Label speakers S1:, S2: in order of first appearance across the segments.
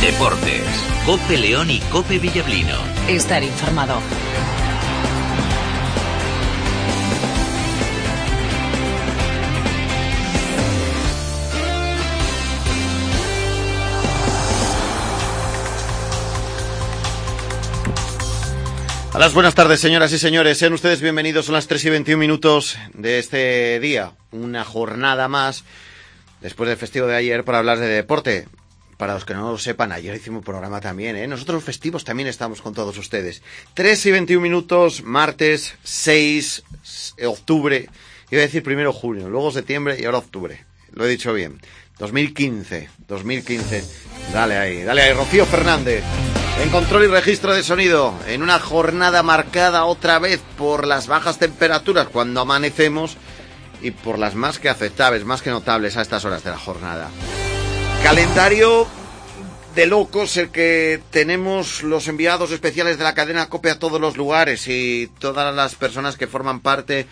S1: Deportes. COPE León y COPE Villablino.
S2: Estar informado.
S3: A las buenas tardes, señoras y señores. Sean ustedes bienvenidos. Son las 3:21 de este día. Una jornada más, después del festivo de ayer, para hablar de deporte. Para los que no lo sepan, ayer hicimos un programa también, ¿eh? Nosotros los festivos también estamos con todos ustedes. 3:21, martes 6 de octubre. Iba a decir primero junio, luego septiembre y ahora octubre. Lo he dicho bien. 2015. Dale ahí, Rocío Fernández. En control y registro de sonido, en una jornada marcada otra vez por las bajas temperaturas cuando amanecemos y por las más que aceptables, más que notables a estas horas de la jornada. Calendario de locos el que tenemos los enviados especiales de la cadena COPE a todos los lugares y todas las personas que forman parte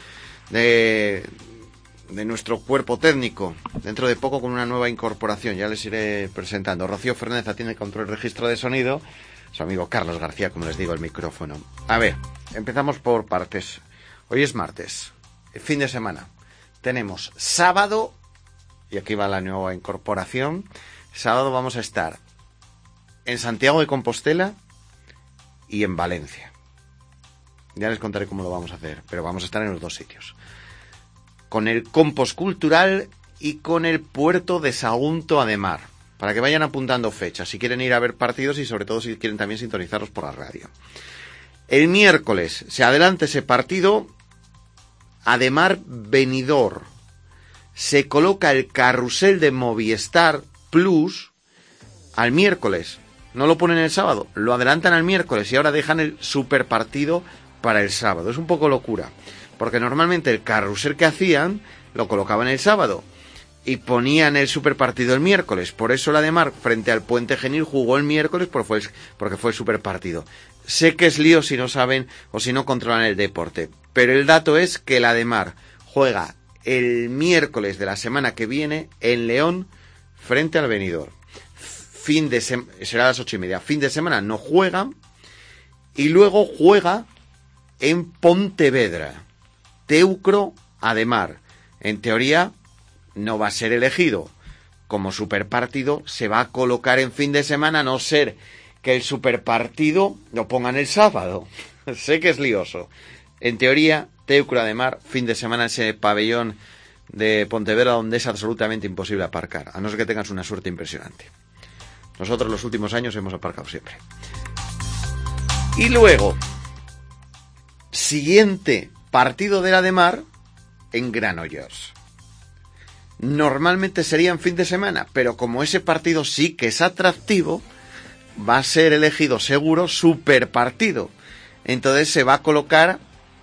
S3: de nuestro cuerpo técnico. Dentro de poco con una nueva incorporación, ya les iré presentando. Rocío Fernández atiende control y registro de sonido. Su amigo Carlos García, como les digo, el micrófono. A ver, empezamos por partes. Hoy es martes, fin de semana. Tenemos sábado, y aquí va la nueva incorporación. Sábado vamos a estar en Santiago de Compostela y en Valencia. Ya les contaré cómo lo vamos a hacer, pero vamos a estar en los dos sitios. Con el Compost Cultural y con el Puerto de Sagunto Ademar. Para que vayan apuntando fechas, si quieren ir a ver partidos y sobre todo si quieren también sintonizarlos por la radio. El miércoles se adelanta ese partido, Ademar Benidorm. Se coloca el carrusel de Movistar Plus al miércoles. No lo ponen el sábado, lo adelantan al miércoles y ahora dejan el super partido para el sábado. Es un poco locura, porque normalmente el carrusel que hacían lo colocaban el sábado y ponían el superpartido el miércoles. Por eso la de Mar frente al Puente Genil jugó el miércoles porque fue el superpartido. Sé que es lío si no saben o si no controlan el deporte, pero el dato es que la de Mar juega el miércoles de la semana que viene en León frente al Benidorm. Será a las 8:30. Fin de semana no juega y luego juega en Pontevedra. Teucro Ademar. En teoría no va a ser elegido como superpartido, se va a colocar en fin de semana, a no ser que el superpartido lo pongan el sábado. Sé que es lioso. En teoría, Teucro Ademar, fin de semana, ese pabellón de Pontevedra donde es absolutamente imposible aparcar, a no ser que tengas una suerte impresionante. Nosotros los últimos años hemos aparcado siempre. Y luego, siguiente partido de la Ademar en Granollers. Normalmente sería en fin de semana, pero como ese partido sí que es atractivo, va a ser elegido seguro super partido. Entonces se va a colocar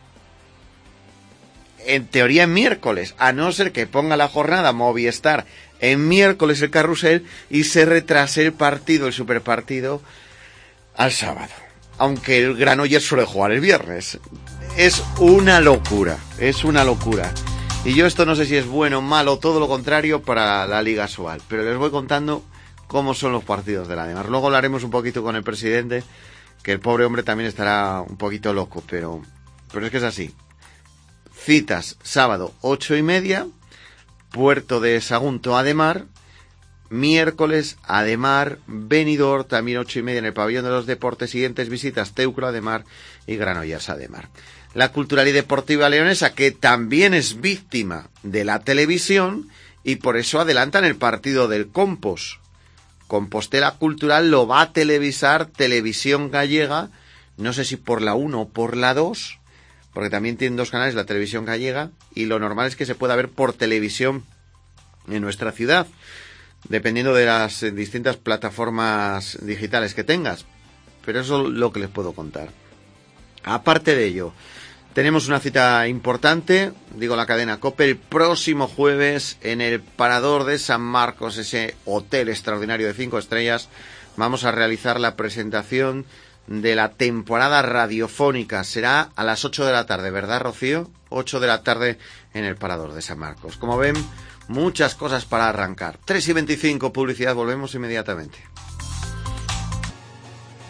S3: en teoría en miércoles, a no ser que ponga la jornada Movistar en miércoles el carrusel y se retrase el partido, el super partido, al sábado. Aunque el Granollers suele jugar el viernes. Es una locura. Y yo esto no sé si es bueno, malo, todo lo contrario para la Liga Sobal, pero les voy contando cómo son los partidos de la Ademar. Luego hablaremos un poquito con el presidente, que el pobre hombre también estará un poquito loco, pero es que es así. Citas, sábado 8:30, Puerto de Sagunto Ademar, miércoles Ademar Benidorm, también 8:30 en el pabellón de los deportes. Siguientes visitas, Teucro Ademar y Granollers Ademar. La cultural y deportiva leonesa, que también es víctima de la televisión y por eso adelantan el partido del Compost. Compostela Cultural lo va a televisar Televisión Gallega, no sé si por la 1 o por la 2, porque también tienen dos canales, la Televisión Gallega, y lo normal es que se pueda ver por televisión en nuestra ciudad, dependiendo de las distintas plataformas digitales que tengas. Pero eso es lo que les puedo contar. Aparte de ello, tenemos una cita importante, digo la cadena COPE, el próximo jueves en el Parador de San Marcos, ese hotel extraordinario de 5 estrellas. Vamos a realizar la presentación de la temporada radiofónica. Será a las 8 de la tarde, ¿verdad, Rocío? 8 de la tarde en el Parador de San Marcos. Como ven, muchas cosas para arrancar. 3:25, publicidad, volvemos inmediatamente.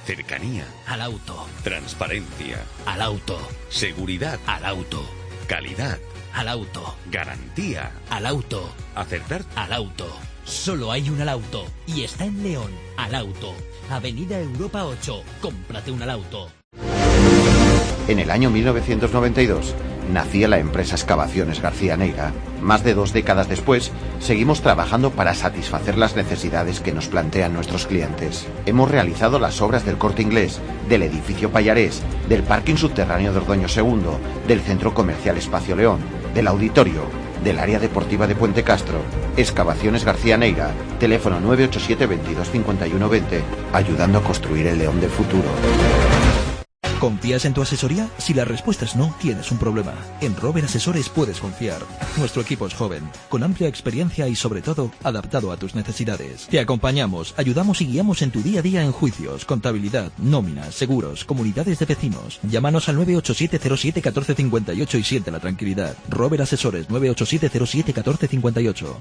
S2: Cercanía.
S4: Al auto.
S2: Transparencia.
S4: Al auto.
S2: Seguridad.
S4: Al auto.
S2: Calidad.
S4: Al auto.
S2: Garantía.
S4: Al auto.
S2: Acertar.
S4: Al auto. Solo hay un Al Auto y está en León. Al Auto. Avenida Europa 8. Cómprate un Al Auto.
S3: En el año 1992 nacía la empresa Excavaciones García Neira. Más de 2 décadas después, seguimos trabajando para satisfacer las necesidades que nos plantean nuestros clientes. Hemos realizado las obras del Corte Inglés, del edificio Payarés, del parking subterráneo de Ordoño II, del centro comercial Espacio León, del auditorio, del área deportiva de Puente Castro. Excavaciones García Neira, teléfono 987 22 51 20, ayudando a construir el León del futuro.
S5: ¿Confías en tu asesoría? Si la respuesta es no, tienes un problema. En Rober Asesores puedes confiar. Nuestro equipo es joven, con amplia experiencia y sobre todo, adaptado a tus necesidades. Te acompañamos, ayudamos y guiamos en tu día a día en juicios, contabilidad, nóminas, seguros, comunidades de vecinos. Llámanos al 987 07 14 58 y siente la tranquilidad. Rober Asesores 987 07 14 58.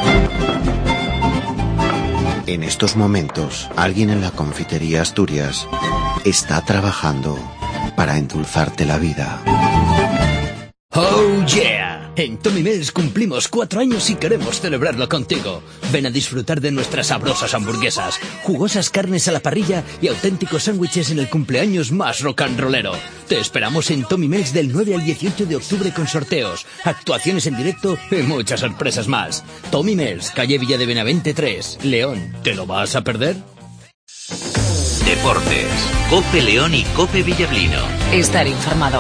S3: En estos momentos, alguien en la confitería Asturias está trabajando para endulzarte la vida.
S4: ¡Oh, yeah! En Tommy Mel's cumplimos 4 años y queremos celebrarlo contigo. Ven a disfrutar de nuestras sabrosas hamburguesas, jugosas carnes a la parrilla y auténticos sándwiches en el cumpleaños más rock and rollero. Te esperamos en Tommy Mel's del 9 al 18 de octubre con sorteos, actuaciones en directo y muchas sorpresas más. Tommy Mel's, calle Villa de Benavente 3, León. ¿Te lo vas a perder?
S1: Deportes. COPE León y COPE Villablino.
S6: Estar informado.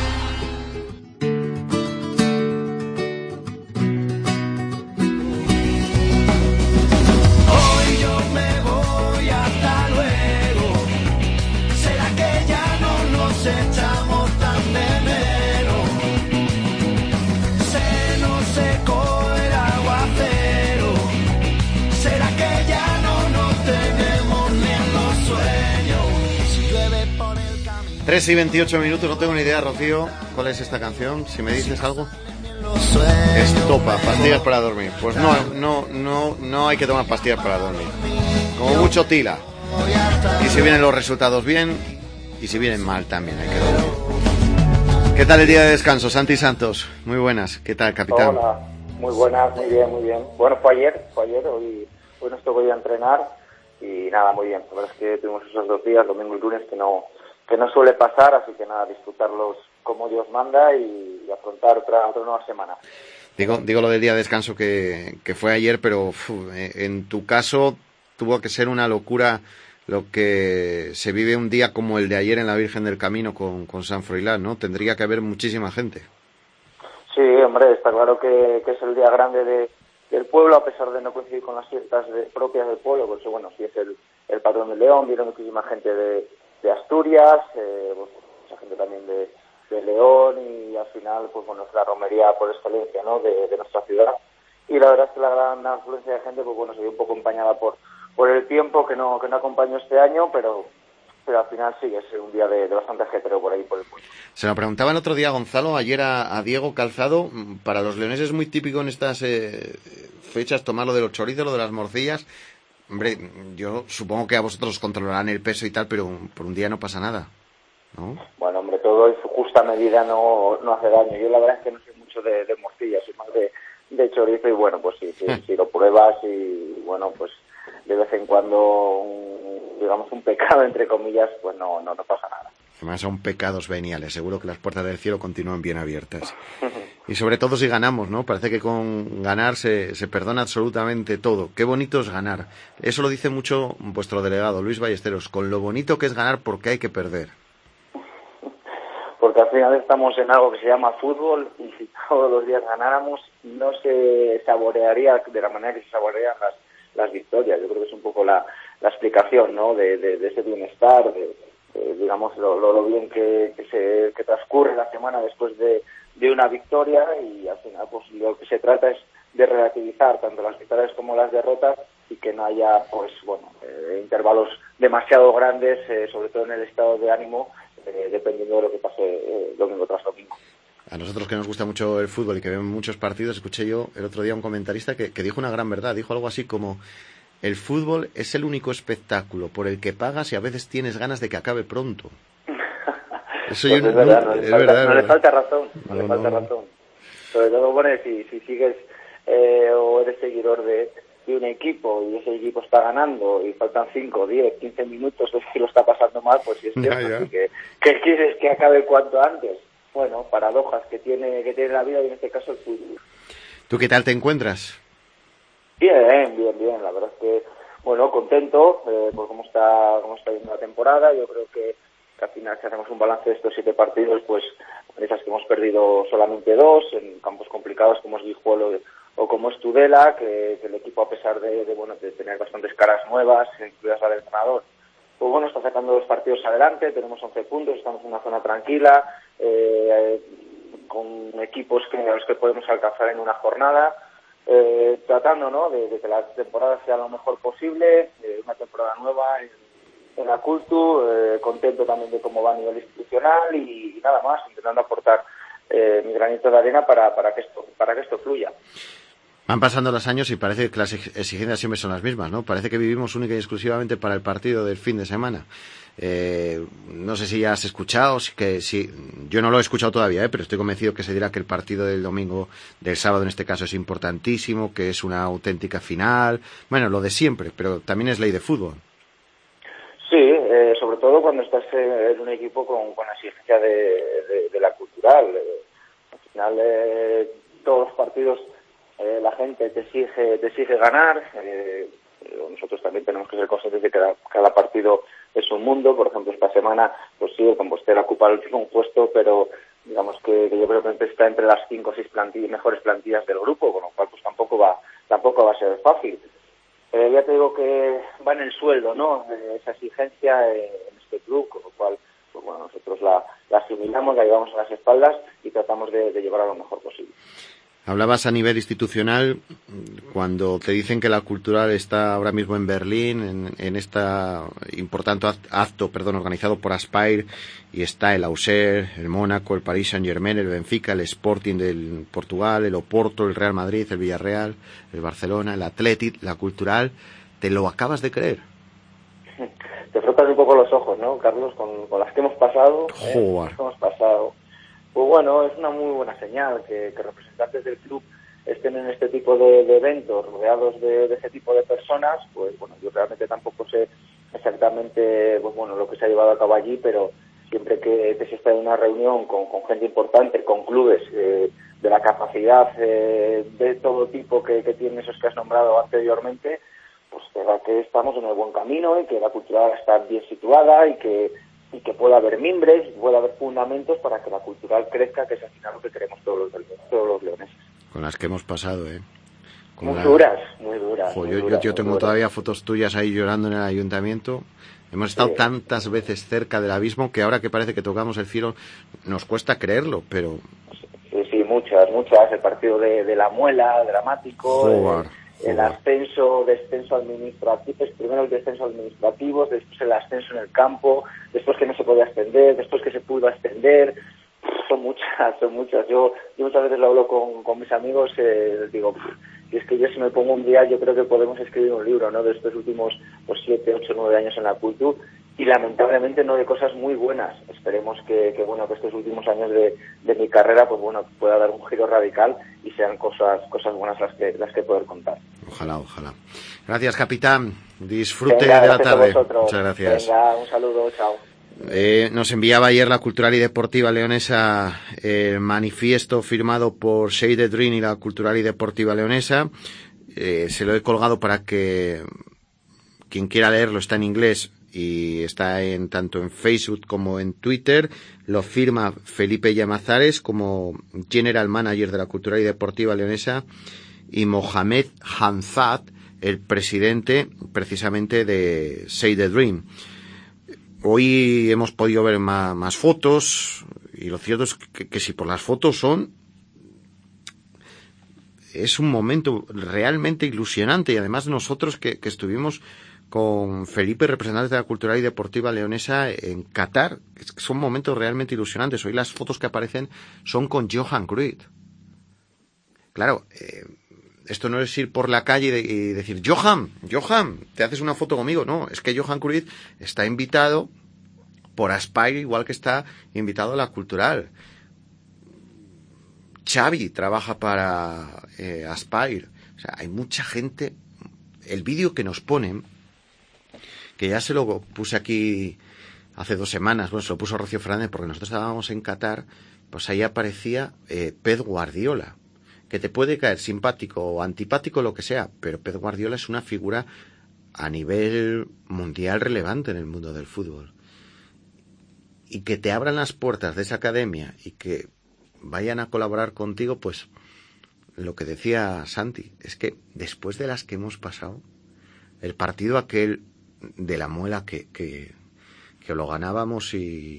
S3: Tres y 28 minutos, no tengo ni idea, Rocío, ¿cuál es esta canción? Si me dices algo. Estopa, pastillas para dormir. Pues no hay que tomar pastillas para dormir. Como mucho tila. Y si vienen los resultados bien, y si vienen mal también hay que dormir. ¿Qué tal el día de descanso, Santi Santos? Muy buenas, ¿qué tal, capitán?
S7: Hola, muy buenas, muy bien, muy bien. Bueno, fue ayer, hoy nos tocó ir a entrenar y nada, muy bien. La verdad es que tuvimos esos 2 días, domingo y lunes, que no suele pasar, así que nada, disfrutarlos como Dios manda y afrontar otra nueva semana.
S3: Digo lo del día de descanso que fue ayer, pero en tu caso tuvo que ser una locura lo que se vive un día como el de ayer en la Virgen del Camino con San Froilán, ¿no? Tendría que haber muchísima gente.
S7: Sí, hombre, está claro que es el día grande del pueblo, a pesar de no coincidir con las fiestas propias del pueblo, porque bueno, sí es el patrón del León, viene muchísima gente de Asturias, mucha gente también de León y al final, pues bueno, es la romería por excelencia, ¿no?, de nuestra ciudad. Y la verdad es que la gran afluencia de gente, pues bueno, se vio un poco empañada por el tiempo que no acompañó este año, pero al final sí, es un día de bastante ajetreo por ahí, por el pueblo.
S3: Se lo preguntaba el otro día Gonzalo, ayer a Diego Calzado, para los leoneses es muy típico en estas fechas tomar lo de los chorizos, lo de las morcillas. Hombre, yo supongo que a vosotros controlarán el peso y tal, pero por un día no pasa nada, ¿no?
S7: Bueno, hombre, todo en su justa medida no hace daño. Yo la verdad es que no soy mucho de morcillas, soy más de chorizo y bueno, pues sí, si lo pruebas y bueno, pues de vez en cuando, digamos, un pecado, entre comillas, pues no pasa nada.
S3: Además son pecados veniales, seguro que las puertas del cielo continúan bien abiertas. Y sobre todo si ganamos, ¿no? Parece que con ganar se perdona absolutamente todo. Qué bonito es ganar. Eso lo dice mucho vuestro delegado, Luis Ballesteros, con lo bonito que es ganar porque hay que perder.
S7: Porque al final estamos en algo que se llama fútbol y si todos los días ganáramos no se saborearía de la manera que se saborean las victorias. Yo creo que es un poco la explicación, ¿no?, de ese bienestar, digamos lo bien que transcurre la semana después de una victoria y al final pues lo que se trata es de relativizar tanto las victorias como las derrotas y que no haya pues bueno intervalos demasiado grandes, sobre todo en el estado de ánimo, dependiendo de lo que pase domingo tras domingo.
S3: A nosotros que nos gusta mucho el fútbol y que vemos muchos partidos, escuché yo el otro día un comentarista que dijo una gran verdad, dijo algo así como el fútbol es el único espectáculo por el que pagas y a veces tienes ganas de que acabe pronto. Eso
S7: pues
S3: yo
S7: es verdad, no le falta razón. Sobre todo, bueno, si sigues o eres seguidor de un equipo y ese equipo está ganando y faltan 5, 10, 15 minutos, es que lo está pasando mal, pues sí es cierto. Así que quieres que acabe cuanto antes. Bueno, paradojas que tiene la vida y en este caso el fútbol.
S3: ¿Tú qué tal te encuentras?
S7: Bien, la verdad es que, bueno, contento por cómo está yendo la temporada. Yo creo que al final, si hacemos un balance de estos 7 partidos, pues esas que hemos perdido solamente 2 en campos complicados como es Guijuelo o como es Tudela, que el equipo, a pesar de tener bastantes caras nuevas, incluidas la del entrenador, pues bueno, está sacando los partidos adelante. Tenemos 11 puntos, estamos en una zona tranquila, con equipos a los que podemos alcanzar en una jornada, tratando, ¿no?, de que la temporada sea lo mejor posible, una temporada nueva en la Cultu, contento también de cómo va a nivel institucional y nada más, intentando aportar mi granito de arena para que esto fluya.
S3: Van pasando los años y parece que las exigencias siempre son las mismas, ¿no? Parece que vivimos única y exclusivamente para el partido del fin de semana. No sé si ya has escuchado, yo no lo he escuchado todavía, pero estoy convencido que se dirá que el partido del domingo, del sábado en este caso, es importantísimo, que es una auténtica final. Bueno, lo de siempre, pero también es ley de fútbol.
S7: Sí, sobre todo cuando estás en un equipo con la exigencia de la cultural. Al final, todos los partidos la gente te exige ganar. Nosotros también tenemos que ser conscientes de que cada partido es un mundo. Por ejemplo, esta semana, pues sí, el Compostela ocupa el último puesto, pero digamos que yo creo que está entre las 5 o 6 mejores plantillas del grupo, con lo cual pues tampoco va a ser fácil. Ya te digo que va en el sueldo, ¿no?, esa exigencia en este club, con lo cual pues bueno, nosotros la asimilamos, la llevamos a las espaldas y tratamos de llevar a lo mejor posible.
S3: Hablabas a nivel institucional, cuando te dicen que la cultural está ahora mismo en Berlín, en este importante acto organizado por Aspire, y está el Auxerre, el Mónaco, el Paris Saint-Germain, el Benfica, el Sporting del Portugal, el Oporto, el Real Madrid, el Villarreal, el Barcelona, el Athletic, la cultural. ¿Te lo acabas de creer?
S7: Te frotas un poco los ojos, ¿no, Carlos? Con las que hemos pasado. Pues bueno, es una muy buena señal que representantes del club estén en este tipo de eventos, rodeados de ese tipo de personas. Pues bueno, yo realmente tampoco sé exactamente pues bueno, lo que se ha llevado a cabo allí, pero siempre que se está en una reunión con gente importante, con clubes de la capacidad de todo tipo que tienen esos que has nombrado anteriormente, pues verdad que estamos en el buen camino y que la cultura está bien situada y que pueda haber mimbres, pueda haber fundamentos para que la cultural crezca, que es al final lo que queremos todos los leoneses.
S3: Con las que hemos pasado,
S7: Muy duras.
S3: Yo tengo todavía fotos tuyas ahí llorando en el ayuntamiento. Hemos estado tantas veces cerca del abismo que ahora que parece que tocamos el cielo nos cuesta creerlo, pero...
S7: Sí, muchas. El partido de la Muela, dramático. El descenso administrativo, primero el descenso administrativo, después el ascenso en el campo, después que no se podía ascender, después que se pudo ascender. Son muchas. Yo muchas veces lo hablo con mis amigos, les digo, y es que yo si me pongo un día, yo creo que podemos escribir un libro, ¿no?, de estos últimos 7, 8, 9 años en la cultura, y lamentablemente no de cosas muy buenas. Esperemos que estos últimos años de mi carrera pues bueno, pueda dar un giro radical y sean cosas buenas las que poder contar.
S3: Ojalá. Gracias, capitán. Disfrute de la tarde. Muchas gracias.
S7: Venga, un saludo, chao.
S3: Nos enviaba ayer la Cultural y Deportiva Leonesa el manifiesto firmado por Save the Dream y la Cultural y Deportiva Leonesa. Se lo he colgado para que quien quiera leerlo, está en inglés y está tanto en Facebook como en Twitter. Lo firma Felipe Llamazares como General Manager de la Cultural y Deportiva Leonesa y Mohamed Hamzat, el presidente precisamente de Save the Dream. Hoy hemos podido ver más fotos y lo cierto es que si por las fotos es un momento realmente ilusionante y además nosotros que estuvimos con Felipe, representantes de la Cultural y Deportiva Leonesa en Qatar, son momentos realmente ilusionantes. Hoy las fotos que aparecen son con Johan Cruyff. Claro, esto no es ir por la calle y decir, Johan, ¿te haces una foto conmigo? No, es que Johan Cruyff está invitado por Aspire, igual que está invitado a la Cultural. Xavi trabaja para Aspire. O sea, hay mucha gente. El vídeo que nos ponen, que ya se lo puse aquí hace 2 semanas, bueno, se lo puso Rocío Fernández porque nosotros estábamos en Qatar, pues ahí aparecía Pep Guardiola, que te puede caer simpático o antipático, lo que sea, pero Pep Guardiola es una figura a nivel mundial relevante en el mundo del fútbol. Y que te abran las puertas de esa academia y que vayan a colaborar contigo, pues lo que decía Santi, es que después de las que hemos pasado, el partido aquel de la Muela que lo ganábamos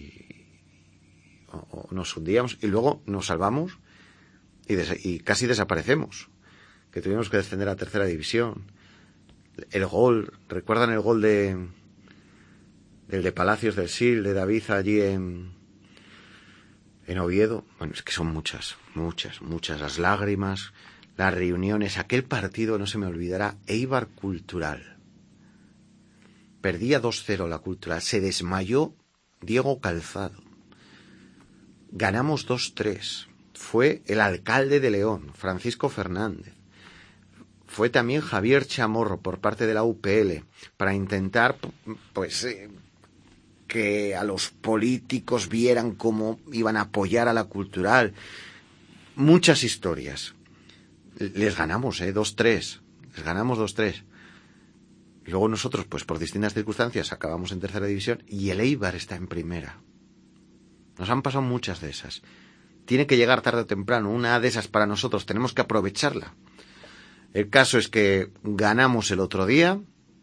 S3: o nos hundíamos y luego nos salvamos y casi desaparecemos, que tuvimos que descender a 3ª división. El gol, ¿recuerdan el gol del de Palacios del Sil, de David allí en Oviedo? Bueno, es que son muchas, las lágrimas, las reuniones, aquel partido no se me olvidará, Eibar Cultural. Perdía 2-0 la Cultural, se desmayó Diego Calzado. Ganamos 2-3. Fue el alcalde de León, Francisco Fernández. Fue también Javier Chamorro por parte de la UPL para intentar, pues, que a los políticos vieran cómo iban a apoyar a la Cultural. Muchas historias. Les ganamos, 2-3. Les ganamos 2-3. Y luego nosotros, pues por distintas circunstancias, acabamos en 3ª división y el Eibar está en 1ª. Nos han pasado muchas de esas. Tiene que llegar tarde o temprano. Una de esas para nosotros tenemos que aprovecharla. El caso es que ganamos el otro día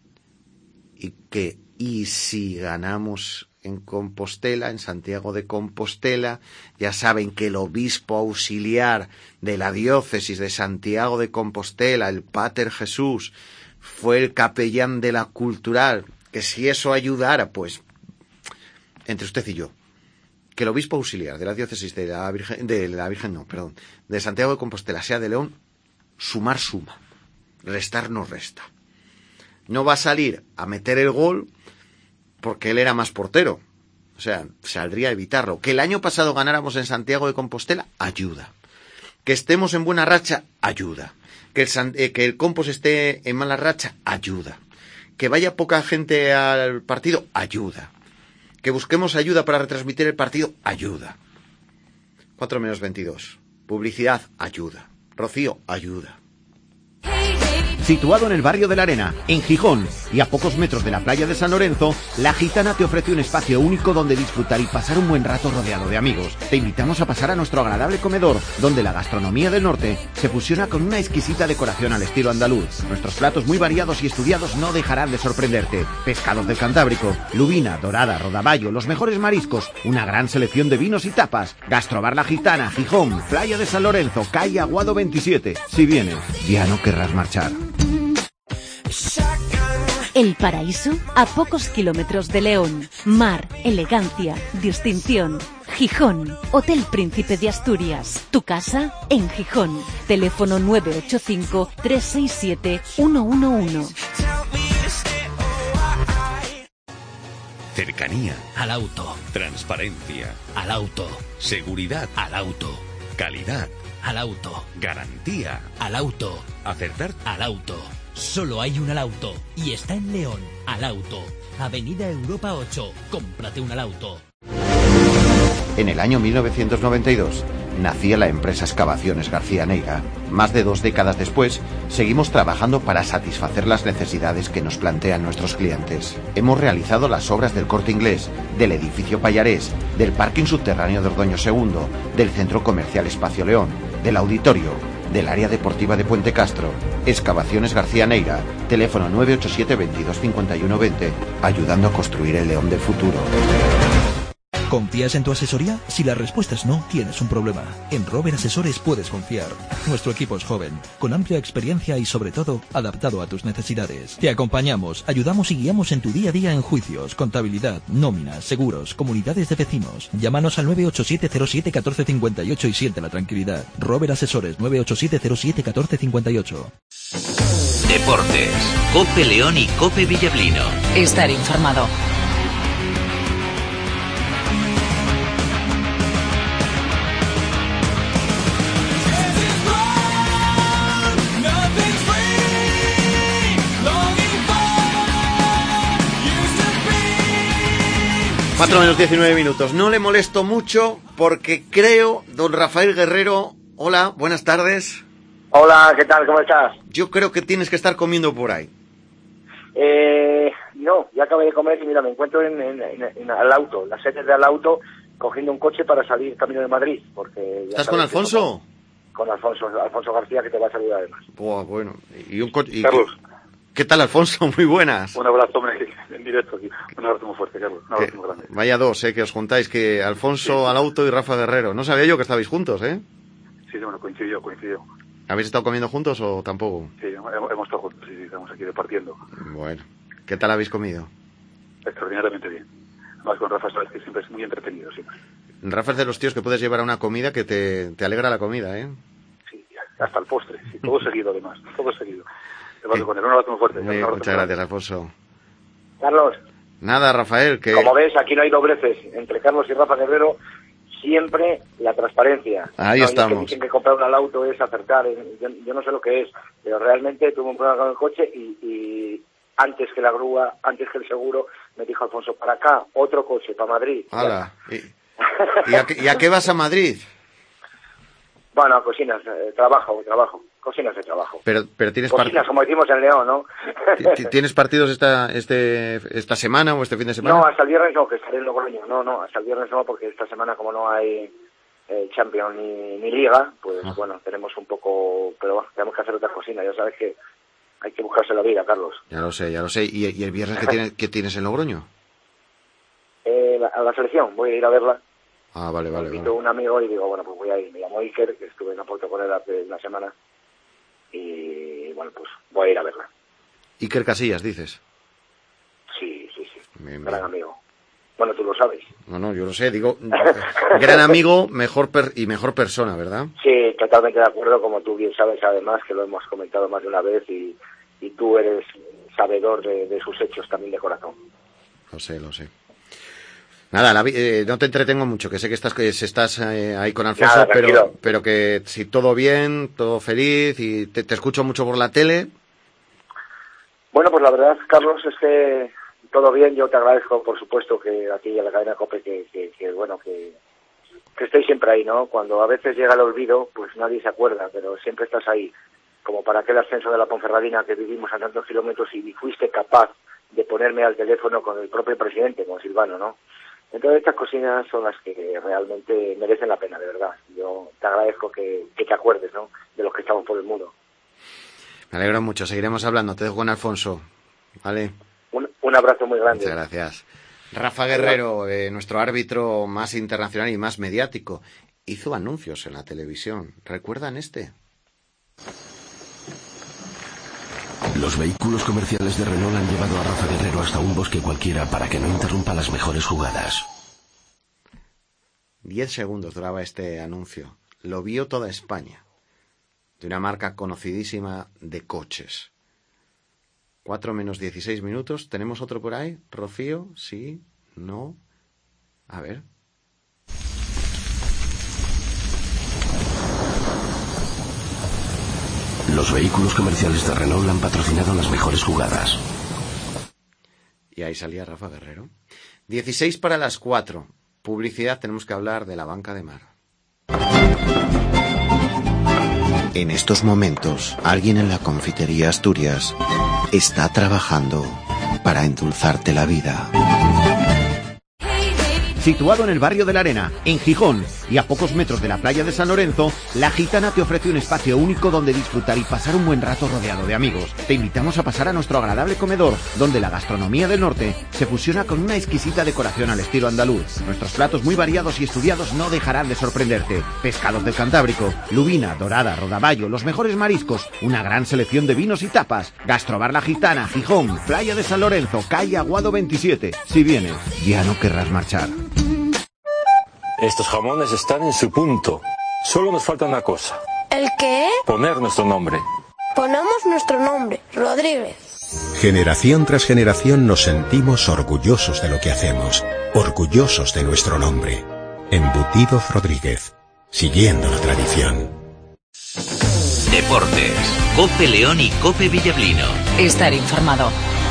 S3: y si ganamos en Compostela, en Santiago de Compostela, ya saben que el obispo auxiliar de la diócesis de Santiago de Compostela, el Pater Jesús, fue el capellán de la Cultural, que si eso ayudara, pues, entre usted y yo, que el obispo auxiliar de la diócesis de Santiago de Compostela sea de León, sumar suma, restar no resta. No va a salir a meter el gol porque él era más portero. O sea, saldría a evitarlo. Que el año pasado ganáramos en Santiago de Compostela, ayuda. Que estemos en buena racha, ayuda. Que el Compos esté en mala racha, ayuda. Que vaya poca gente al partido, ayuda. Que busquemos ayuda para retransmitir el partido, ayuda. 4:22. Publicidad, ayuda. Rocío, ayuda.
S6: Situado en el barrio de la Arena, en Gijón, y a pocos metros de la playa de San Lorenzo, La Gitana te ofrece un espacio único donde disfrutar y pasar un buen rato rodeado de amigos. Te invitamos a pasar a nuestro agradable comedor, donde la gastronomía del norte se fusiona con una exquisita decoración al estilo andaluz. Nuestros platos muy variados y estudiados no dejarán de sorprenderte. Pescados del Cantábrico, lubina, dorada, rodaballo, los mejores mariscos, una gran selección de vinos y tapas. Gastrobar La Gitana, Gijón, playa de San Lorenzo, calle Aguado 27. Si vienes, ya no querrás marchar.
S8: El Paraíso, a pocos kilómetros de León. Mar, elegancia, distinción. Gijón, Hotel Príncipe de Asturias. Tu casa en Gijón. Teléfono 985-367-111.
S2: Cercanía.
S4: Al auto.
S2: Transparencia.
S4: Al auto.
S2: Seguridad.
S4: Al auto.
S2: Calidad.
S4: Al auto.
S2: Garantía.
S4: Al auto.
S2: Acertar.
S4: Al auto. Solo hay un Alauto y está en León. Alauto, Avenida Europa 8. Cómprate un Alauto.
S3: En el año 1992 nacía la empresa Excavaciones García Neira. Más de 2 décadas después, seguimos trabajando para satisfacer las necesidades que nos plantean nuestros clientes. Hemos realizado las obras del Corte Inglés, del edificio Payarés, del parking subterráneo de Ordoño II, del centro comercial Espacio León, del auditorio, del área deportiva de Puente Castro. Excavaciones García Neira, teléfono 987 22 51 20, ayudando a construir el León del futuro.
S5: ¿Confías en tu asesoría? Si la respuesta es no, tienes un problema. En Robert Asesores puedes confiar. Nuestro equipo es joven, con amplia experiencia y sobre todo, adaptado a tus necesidades. Te acompañamos, ayudamos y guiamos en tu día a día en juicios, contabilidad, nóminas, seguros, comunidades de vecinos. Llámanos al 987-07-1458 y siente la tranquilidad. Robert Asesores, 987-07-1458.
S1: Deportes. Cope León y Cope Villablino.
S9: Estar informado.
S3: Cuatro menos 19 minutos. No le molesto mucho porque creo, don Rafael Guerrero, hola, buenas tardes.
S10: Hola, ¿qué tal? ¿Cómo estás?
S3: Yo creo que tienes que estar comiendo por ahí.
S10: No, ya acabé de comer y mira, me encuentro en al auto, en las sedes del auto, cogiendo un coche para salir camino de Madrid. Porque
S3: ¿Estás con Alfonso?
S10: Con Alfonso García, que te va a saludar además.
S3: Buah, bueno. Y un coche.
S11: Carlos.
S3: ¿Qué tal, Alfonso? Muy buenas.
S11: Un abrazo en directo aquí. Un abrazo muy fuerte, Carlos. Un abrazo muy grande.
S3: Vaya dos, que os juntáis, que Alfonso
S11: sí.
S3: Al auto y Rafa Guerrero. No sabía yo que estabais juntos,
S11: Sí, bueno, coincidió.
S3: ¿Habéis estado comiendo juntos o tampoco?
S11: Sí, hemos estado juntos, sí, estamos aquí departiendo.
S3: Bueno, ¿qué tal habéis comido?
S11: Extraordinariamente bien. Además con Rafa sabes que siempre es muy entretenido, siempre.
S3: Rafa es de los tíos que puedes llevar a una comida que te alegra la comida,
S11: Sí, hasta el postre, sí, todo seguido además, todo seguido. Te vas con él, un abrazo muy fuerte.
S3: Muchas gracias, Alfonso.
S10: Carlos.
S3: Nada, Rafael, que...
S10: Como ves, aquí no hay dobleces. Entre Carlos y Rafa Guerrero, siempre la transparencia.
S3: Ahí estamos.
S10: Que dicen que comprar un al auto es acertar. Yo no sé lo que es, pero realmente tuve un problema con el coche y antes que la grúa, antes que el seguro, me dijo Alfonso, para acá, otro coche, para Madrid.
S3: ¡Hala! ¿Y a qué vas a Madrid?
S10: Bueno, cocinas, trabajo. Cocinas de trabajo.
S3: Pero tienes
S10: cocinas, como decimos en León, ¿no?
S3: ¿Tienes partidos esta semana o este fin de semana?
S10: No, hasta el viernes no, que estaré en Logroño. No, hasta el viernes no, porque esta semana como no hay Champions ni Liga, pues bueno, tenemos un poco... Pero bueno, tenemos que hacer otras cocinas, ya sabes que hay que buscarse la vida, Carlos.
S3: Ya lo sé. ¿Y el viernes qué tienes en Logroño?
S10: A la selección, voy a ir a verla.
S3: Ah, vale.
S10: Me invito a un amigo y digo, bueno, pues voy a ir. Me llamo Iker, que estuve en Oporto con él hace una semana. Y bueno, pues voy a ir a verla.
S3: Iker Casillas, dices.
S10: Sí.
S3: Bien.
S10: Gran amigo. Bueno, tú lo sabes.
S3: No, yo lo sé. Digo, gran amigo, mejor persona, ¿verdad?
S10: Sí, totalmente de acuerdo. Como tú bien sabes, además, que lo hemos comentado más de una vez y tú eres sabedor de sus hechos también de corazón.
S3: Lo sé. Nada, no te entretengo mucho, que sé que estás ahí con Alfonso. Nada, pero que si todo bien, todo feliz y te escucho mucho por la tele.
S10: Bueno, pues la verdad, Carlos, es que todo bien. Yo te agradezco, por supuesto, que aquí en la cadena COPE, que estéis siempre ahí, ¿no? Cuando a veces llega el olvido, pues nadie se acuerda, pero siempre estás ahí, como para aquel ascenso de la Ponferradina que vivimos a tantos kilómetros y fuiste capaz de ponerme al teléfono con el propio presidente, con Silvano, ¿no? Entonces estas cocinas son las que realmente merecen la pena, de verdad. Yo te agradezco que te acuerdes, ¿no?, de los que estamos por el mundo.
S3: Me alegro mucho, seguiremos hablando. Te dejo con Alfonso, ¿vale?
S10: Un abrazo muy grande.
S3: Muchas gracias. Rafa Guerrero, nuestro árbitro más internacional y más mediático, hizo anuncios en la televisión. ¿Recuerdan este?
S12: Los vehículos comerciales de Renault han llevado a Rafa Guerrero hasta un bosque cualquiera para que no interrumpa las mejores jugadas.
S3: 10 segundos duraba este anuncio. Lo vio toda España. De una marca conocidísima de coches. 4 menos 16 minutos. ¿Tenemos otro por ahí? ¿Rocío? ¿Sí? ¿No? A ver.
S12: Los vehículos comerciales de Renault han patrocinado las mejores jugadas.
S3: Y ahí salía Rafa Guerrero. 16 para las 4. Publicidad, tenemos que hablar de la banca de mar.
S13: En estos momentos, alguien en la confitería Asturias está trabajando para endulzarte la vida.
S6: Situado en el barrio de La Arena, en Gijón, y a pocos metros de la playa de San Lorenzo, La Gitana te ofrece un espacio único donde disfrutar y pasar un buen rato rodeado de amigos. Te invitamos a pasar a nuestro agradable comedor, donde la gastronomía del norte se fusiona con una exquisita decoración al estilo andaluz. Nuestros platos muy variados y estudiados no dejarán de sorprenderte. Pescados del Cantábrico, lubina, dorada, rodaballo, los mejores mariscos, una gran selección de vinos y tapas. Gastrobar La Gitana, Gijón, playa de San Lorenzo, calle Aguado 27. Si vienes, ya no querrás marchar.
S9: Estos jamones están en su punto. Solo nos falta una cosa.
S14: ¿El qué?
S9: Poner nuestro nombre.
S14: Ponemos nuestro nombre, Rodríguez.
S2: Generación tras generación nos sentimos orgullosos de lo que hacemos, orgullosos de nuestro nombre. Embutidos Rodríguez, siguiendo la tradición.
S1: Deportes. COPE León y COPE Villablino.
S15: Estar informado.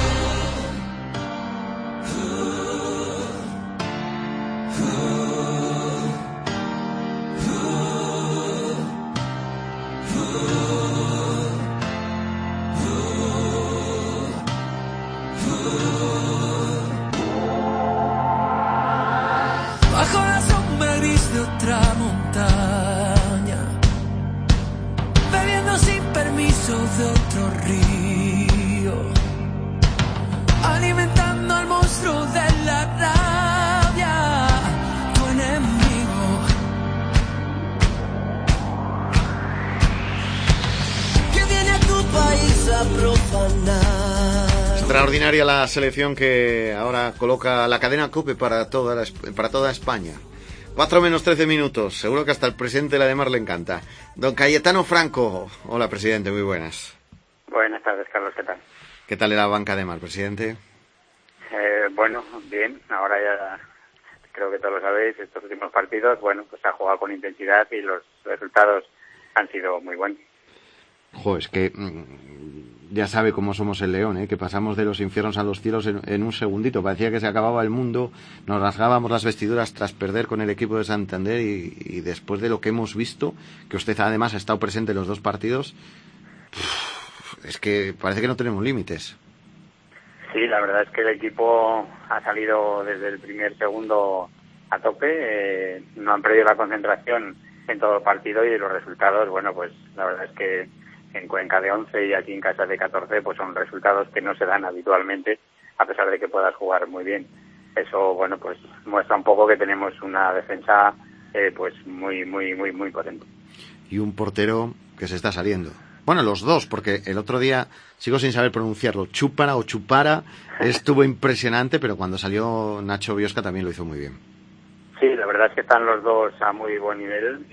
S3: Extraordinaria la selección que ahora coloca la cadena COPE para toda España. 4 menos 13 minutos. Seguro que hasta el presidente de la DEMAR le encanta. Don Cayetano Franco. Hola, presidente, muy buenas.
S16: Buenas tardes, Carlos, ¿qué tal?
S3: ¿Qué tal era la banca DEMAR, presidente?
S16: Bueno, bien. Ahora ya creo que todos lo sabéis, estos últimos partidos, bueno, pues se ha jugado con intensidad y los resultados han sido muy buenos.
S3: Jo, es que ya sabe cómo somos el León, ¿eh? Que pasamos de los infiernos a los cielos en un segundito. Parecía que se acababa el mundo, nos rasgábamos las vestiduras tras perder con el equipo de Santander y después de lo que hemos visto, que usted además ha estado presente en los dos partidos, es que parece que no tenemos límites.
S16: Sí, la verdad es que el equipo ha salido desde el primer segundo a tope, no han perdido la concentración en todo el partido y los resultados, bueno, pues la verdad es que en Cuenca de 11 y aquí en casa de 14, pues son resultados que no se dan habitualmente, a pesar de que puedas jugar muy bien. Eso, bueno, pues muestra un poco que tenemos una defensa pues muy potente.
S3: Y un portero que se está saliendo. Bueno, los dos, porque el otro día, sigo sin saber pronunciarlo, Chupara, estuvo impresionante, pero cuando salió Nacho Biosca también lo hizo muy bien.
S16: Sí, la verdad es que están los dos a muy buen nivel.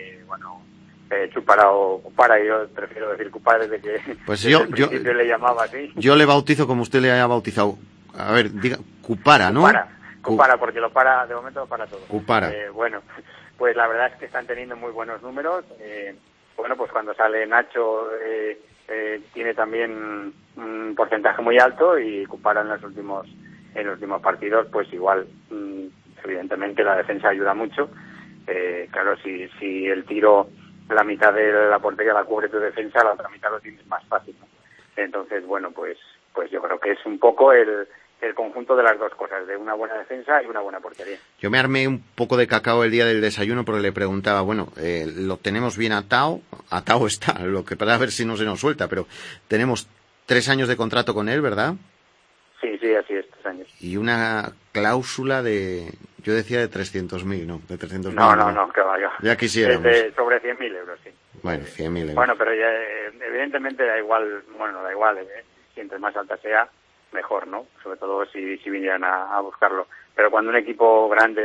S16: Chupara o Cupara, yo prefiero decir Cupara desde que
S3: pues
S16: desde el principio le llamaba así.
S3: Yo le bautizo como usted le haya bautizado. A ver, diga, Cupara, ¿no?
S16: Cupara, porque de momento lo para todo.
S3: Cupara.
S16: Bueno, pues la verdad es que están teniendo muy buenos números. Bueno, pues cuando sale Nacho tiene también un porcentaje muy alto y Cupara en los últimos partidos, pues igual, evidentemente la defensa ayuda mucho. Claro, si el tiro, la mitad de la portería la cubre tu defensa, la otra mitad lo tienes más fácil, ¿no? Entonces, bueno, pues yo creo que es un poco el conjunto de las dos cosas, de una buena defensa y una buena portería.
S3: Yo me armé un poco de cacao el día del desayuno porque le preguntaba, bueno, lo tenemos bien atado está, lo que para ver si no se nos suelta, pero tenemos 3 años de contrato con él, ¿verdad?
S16: Sí, así es, 3 años.
S3: Y una cláusula yo decía de 300.000, ¿no? De 300.000.
S16: No, que vaya.
S3: Ya quisiéramos.
S16: Sobre 100.000 euros, sí.
S3: Bueno, 100.000 euros.
S16: Bueno, pero ya, evidentemente da igual, si entre más alta sea, mejor, ¿no? Sobre todo si vinieran a buscarlo. Pero cuando un equipo grande,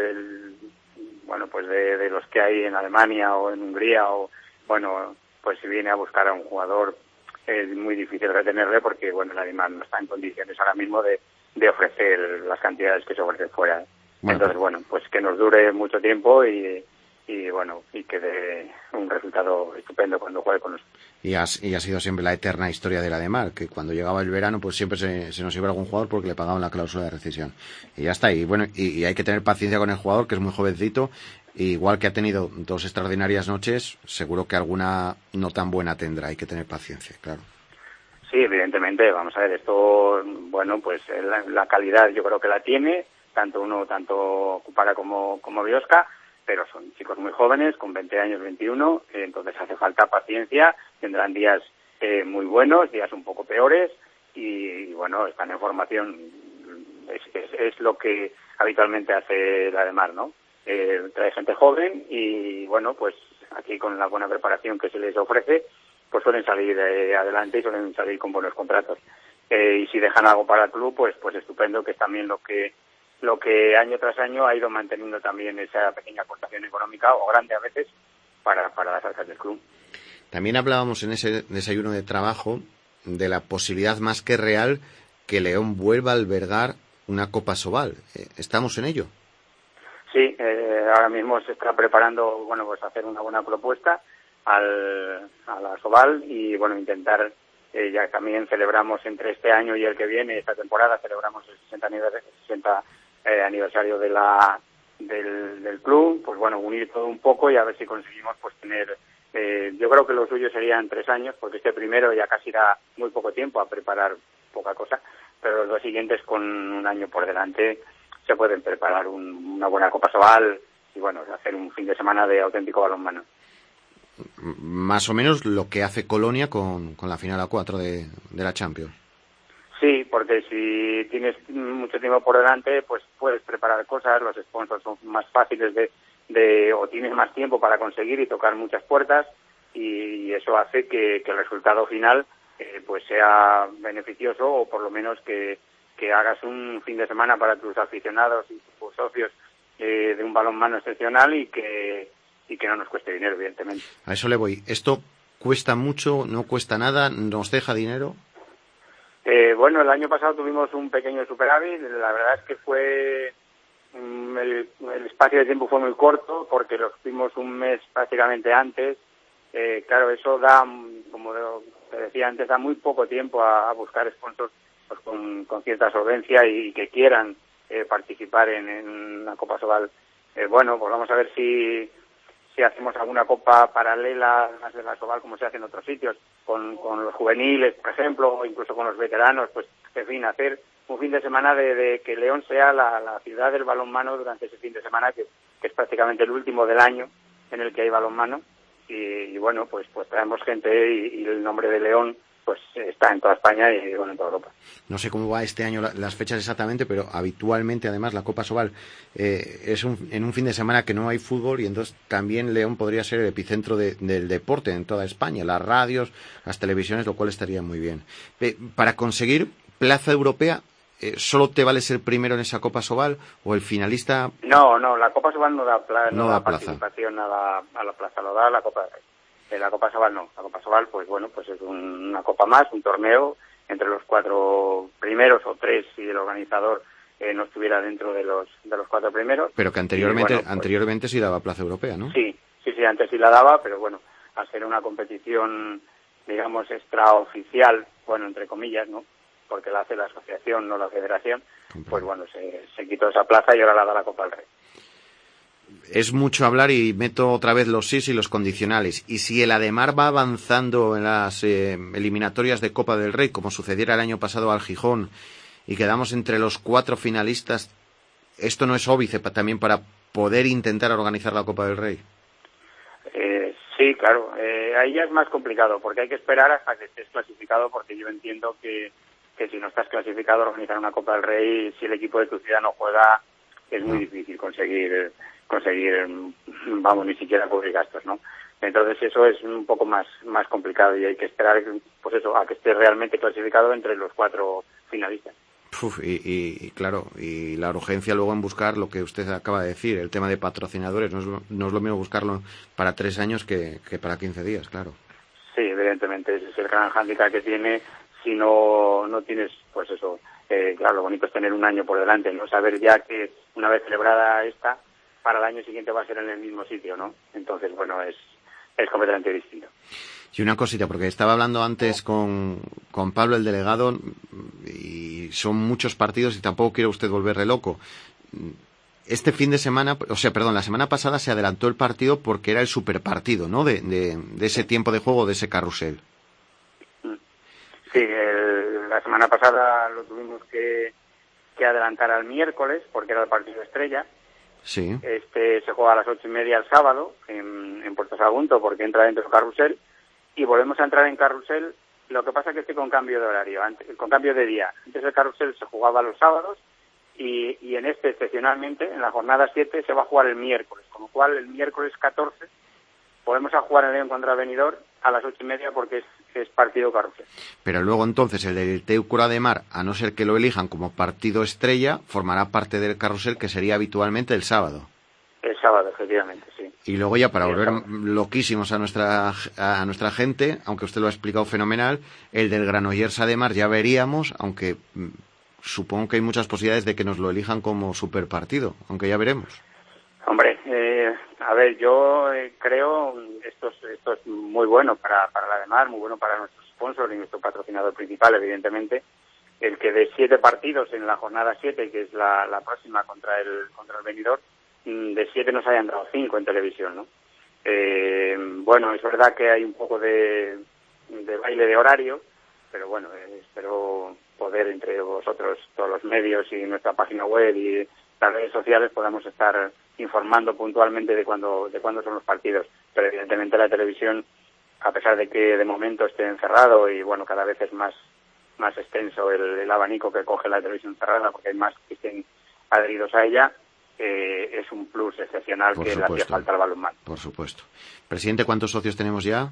S16: de los que hay en Alemania o en Hungría, pues si viene a buscar a un jugador, es muy difícil retenerle porque, bueno, el Alemán no está en condiciones ahora mismo de ofrecer las cantidades que se ofrecen fuera. Bueno. Entonces, bueno, pues que nos dure mucho tiempo y que dé un resultado estupendo cuando juegue con nosotros.
S3: Y ha sido siempre la eterna historia de la DEMAR, que cuando llegaba el verano pues siempre se nos iba algún jugador porque le pagaban la cláusula de rescisión. Y ya está, y bueno, y hay que tener paciencia con el jugador, que es muy jovencito, igual que ha tenido 2 extraordinarias noches, seguro que alguna no tan buena tendrá, hay que tener paciencia, claro.
S16: Sí, evidentemente, vamos a ver, esto, bueno, pues la calidad yo creo que la tiene, tanto Cupara como Biosca, pero son chicos muy jóvenes, con 20 años, 21, entonces hace falta paciencia, tendrán días muy buenos, días un poco peores, y bueno, están en formación, es lo que habitualmente hace la de Mar, ¿no? Trae gente joven y bueno, pues aquí con la buena preparación que se les ofrece, pues suelen salir adelante y suelen salir con buenos contratos. Y si dejan algo para el club, pues estupendo, que es también lo que año tras año ha ido manteniendo también esa pequeña aportación económica, o grande a veces, para las arcas del club.
S3: También hablábamos en ese desayuno de trabajo de la posibilidad más que real que León vuelva a albergar una Copa Sobal. ¿Estamos en ello?
S16: Sí, ahora mismo se está preparando, bueno, pues hacer una buena propuesta a la Sobal y, bueno, intentar, ya también celebramos entre este año y el que viene, esta temporada, celebramos el 60 aniversario del club, pues bueno, unir todo un poco y a ver si conseguimos pues tener, yo creo que lo suyo serían 3 años, porque este primero ya casi da muy poco tiempo a preparar poca cosa, pero los 2 siguientes con un año por delante se pueden preparar una buena Copa Sobal y bueno, hacer un fin de semana de auténtico balonmano.
S3: Más o menos lo que hace Colonia con la final A4 de la Champions.
S16: Sí, porque si tienes mucho tiempo por delante, pues puedes preparar cosas, los sponsors son más fáciles o tienes más tiempo para conseguir y tocar muchas puertas, y eso hace que el resultado final pues sea beneficioso, o por lo menos que hagas un fin de semana para tus aficionados y tus socios de un balonmano excepcional y que no nos cueste dinero, evidentemente.
S3: A eso le voy. ¿Esto cuesta mucho, no cuesta nada, nos deja dinero?
S16: Bueno, el año pasado tuvimos un pequeño superávit. La verdad es que fue el espacio de tiempo fue muy corto, porque lo tuvimos un mes prácticamente antes. Claro, eso da, como te decía antes, da muy poco tiempo a buscar sponsors pues con cierta solvencia y que quieran participar en la Copa Sobal. Bueno, pues vamos a ver si hacemos alguna copa paralela más de la Sobal, como se hace en otros sitios, con los juveniles, por ejemplo, o incluso con los veteranos, pues, en fin, hacer un fin de semana de que León sea la ciudad del balonmano durante ese fin de semana, que es prácticamente el último del año en el que hay balonmano, y bueno, pues traemos gente y el nombre de León pues está en toda España y bueno, en toda Europa.
S3: No sé cómo va este año las fechas exactamente, pero habitualmente además la Copa Sobal es en un fin de semana que no hay fútbol, y entonces también León podría ser el epicentro del deporte en toda España, las radios, las televisiones, lo cual estaría muy bien. Para conseguir plaza europea, ¿solo te vale ser primero en esa Copa Sobal o el finalista?
S16: No, la Copa Sobal no da
S3: plaza.
S16: Participación a la plaza, lo da la Copa. La Copa Sobal no. La Copa Sobal, pues bueno, pues es una copa más, un torneo entre los 4 primeros o 3 si el organizador no estuviera dentro de los 4 primeros.
S3: Pero que anteriormente sí daba plaza europea, ¿no?
S16: Sí, antes sí la daba, pero bueno, al ser una competición, digamos, extraoficial, bueno, entre comillas, ¿no? Porque la hace la asociación, no la federación, pues bueno, se quitó esa plaza y ahora la da la Copa del Rey.
S3: Es mucho hablar y meto otra vez los sís y los condicionales. Y si el Ademar va avanzando en las eliminatorias de Copa del Rey, como sucediera el año pasado al Gijón, y quedamos entre los 4 finalistas, ¿esto no es óbice también para poder intentar organizar la Copa del Rey?
S16: Sí, claro. Ahí ya es más complicado, porque hay que esperar hasta que estés clasificado, porque yo entiendo que si no estás clasificado, organizar una Copa del Rey, si el equipo de tu ciudad no juega, es muy difícil conseguir, vamos, ni siquiera cubrir gastos, ¿no? Entonces eso es un poco más complicado y hay que esperar, pues eso, a que esté realmente clasificado entre los 4 finalistas.
S3: Y claro, y la urgencia luego en buscar lo que usted acaba de decir, el tema de patrocinadores, no es lo mismo buscarlo para 3 años que para 15 días, claro.
S16: Sí, evidentemente, ese es el gran hándicap que tiene si no tienes, pues eso, claro, lo bonito es tener un año por delante, ¿no? Saber ya que una vez celebrada esta, para el año siguiente va a ser en el mismo sitio, ¿no? Entonces, bueno, es completamente distinto.
S3: Y una cosita, porque estaba hablando antes con Pablo, el delegado, y son muchos partidos y tampoco quiere usted volverle loco. Este fin de semana, la semana pasada se adelantó el partido porque era el superpartido, ¿no? De ese tiempo de juego, de ese carrusel.
S16: Sí, la semana pasada lo tuvimos que que adelantar al miércoles, porque era el partido estrella.
S3: Sí.
S16: Se juega a las 8:30 el sábado en Puerto Sagunto, porque entra dentro del Carrusel, y volvemos a entrar en Carrusel. Lo que pasa es que estoy con cambio de horario, con cambio de día. Antes el Carrusel se jugaba los sábados, y en excepcionalmente, en la jornada 7, se va a jugar el miércoles, con lo cual el miércoles 14 podemos a jugar en León contra Benidorm a las 8:30 porque es partido Carrusel.
S3: Pero luego entonces el del Teucro de Mar, a no ser que lo elijan como partido estrella, formará parte del Carrusel, que sería habitualmente el sábado.
S16: El sábado, efectivamente, sí.
S3: Y luego ya para volver loquísimos a nuestra gente, aunque usted lo ha explicado fenomenal, el del Granollers de Mar ya veríamos, aunque supongo que hay muchas posibilidades de que nos lo elijan como superpartido, aunque ya veremos.
S16: Hombre, a ver, yo creo esto es muy bueno para la de Mar, muy bueno para nuestro sponsor y nuestro patrocinador principal, evidentemente, el que de 7 partidos en la jornada 7, que es la próxima contra el Benidorm, de 7 nos hayan dado 5 en televisión, ¿no? Bueno, es verdad que hay un poco de baile de horario, pero bueno, espero poder entre vosotros, todos los medios y nuestra página web y las redes sociales podamos estar informando puntualmente de cuándo son los partidos. Pero evidentemente la televisión, a pesar de que de momento esté encerrado y bueno, cada vez es más extenso el abanico que coge la televisión cerrada porque hay más que estén adheridos a ella, es un plus excepcional que le hacía falta al balonmano.
S3: Por supuesto. Presidente, ¿cuántos socios tenemos ya?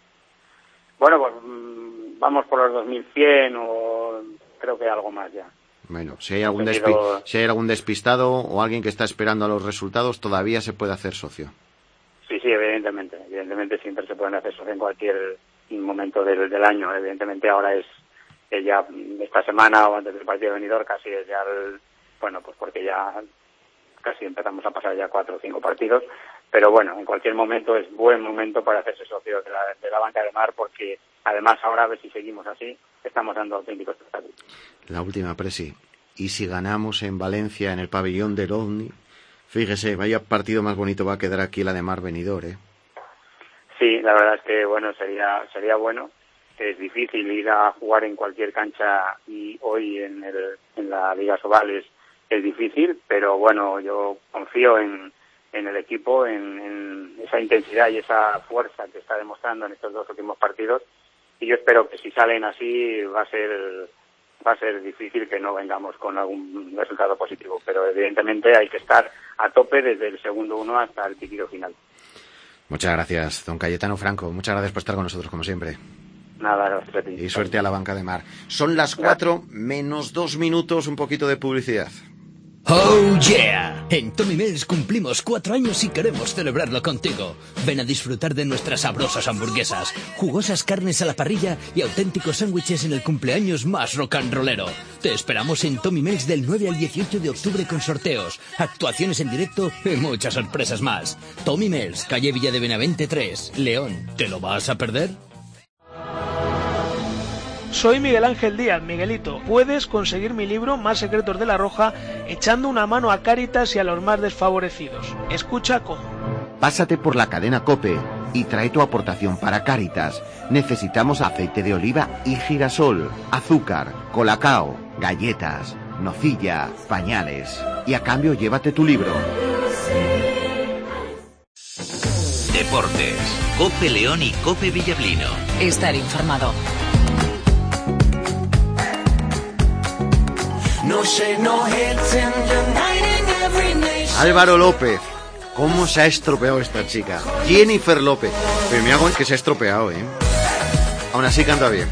S16: Bueno, pues vamos por los 2.100 o creo que algo más ya.
S3: Bueno, si hay algún despistado o alguien que está esperando a los resultados, todavía se puede hacer socio.
S16: Sí, evidentemente siempre se pueden hacer socio en cualquier momento del año. Evidentemente ahora es ya esta semana o antes del partido de Benidorm casi es ya bueno, pues porque ya casi empezamos a pasar ya 4 o 5 partidos, pero bueno, en cualquier momento es buen momento para hacerse socio de la banca de Mar, porque además ahora a ver si seguimos así, estamos dando auténticos espectáculos.
S3: La última, Presi, y si ganamos en Valencia en el pabellón del OVNI, fíjese, vaya partido más bonito va a quedar aquí la de Mar Benidorm,
S16: Sí, la verdad es que bueno, sería bueno. Es difícil ir a jugar en cualquier cancha y hoy en la Liga Sobal es difícil, pero bueno, yo confío en el equipo, en esa intensidad y esa fuerza que está demostrando en estos 2 últimos partidos, y yo espero que si salen así va a ser difícil que no vengamos con algún resultado positivo, pero evidentemente hay que estar a tope desde el segundo 1 hasta el pitido final.
S3: Muchas gracias, don Cayetano Franco, muchas gracias por estar con nosotros como siempre.
S16: Nada, gracias a ti.
S3: Y suerte a la banca de Mar. Son las 4 menos 2 minutos, un poquito de publicidad.
S4: ¡Oh, yeah! En Tommy Mills cumplimos 4 años y queremos celebrarlo contigo. Ven a disfrutar de nuestras sabrosas hamburguesas, jugosas carnes a la parrilla y auténticos sándwiches en el cumpleaños más rock and rollero. Te esperamos en Tommy Mills del 9 al 18 de octubre con sorteos, actuaciones en directo y muchas sorpresas más. Tommy Mills, calle Villa de Benavente 3, León. ¿Te lo vas a perder?
S15: Soy Miguel Ángel Díaz, Miguelito. Puedes conseguir mi libro Más secretos de la Roja echando una mano a Cáritas y a los más desfavorecidos. Escucha cómo.
S6: Pásate por la cadena COPE y trae tu aportación para Cáritas. Necesitamos aceite de oliva y girasol, azúcar, colacao, galletas, nocilla, pañales. Y a cambio llévate tu libro.
S1: Deportes, COPE León y COPE Villablino.
S17: Estar informado.
S3: Álvaro López, ¿cómo se ha estropeado esta chica? Jennifer López, pero me hago el que se ha estropeado, Aún así canta bien.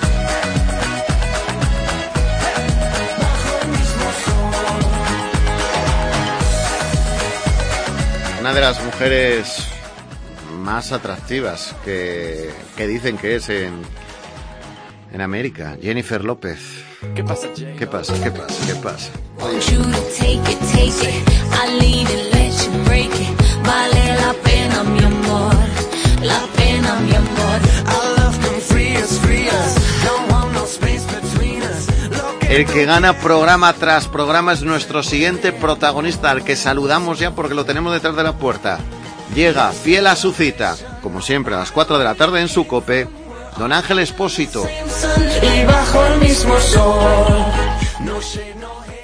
S3: Una de las mujeres más atractivas que dicen que es en América, Jennifer López.
S18: ¿Qué pasa, Jay?
S3: ¿Qué pasa? ¿Qué pasa? ¿Qué pasa?
S18: Vale la pena, mi amor. La pena, mi amor.
S3: El que gana programa tras programa es nuestro siguiente protagonista, al que saludamos ya porque lo tenemos detrás de la puerta. Llega fiel a su cita, como siempre a las 4 de la tarde en su COPE, don Ángel Expósito.
S18: Y bajo el mismo sol.